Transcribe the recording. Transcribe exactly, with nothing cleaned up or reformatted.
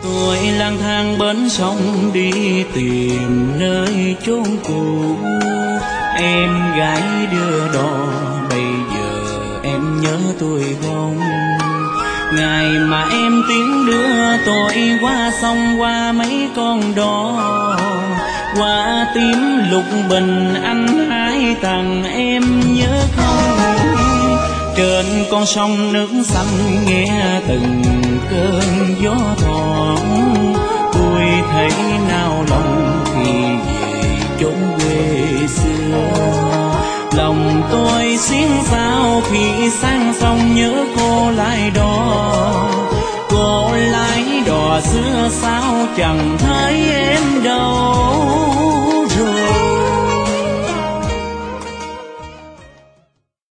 Tôi lang thang bến sông đi tìm nơi chốn cũ, em gái đưa đò bây giờ em nhớ tôi không? Ngày mà em tiếng đưa tôi qua sông qua mấy con đò, qua tím lục bình anh hái tặng em nhớ không? Trên con sông nước xanh nghe từng cơn gió thoảng, tôi thấy nao lòng khi về chốn quê xưa. Lòng tôi xiên xao khi sang sông nhớ cô lái đò, cô lái đò xưa sao chẳng thấy em đâu.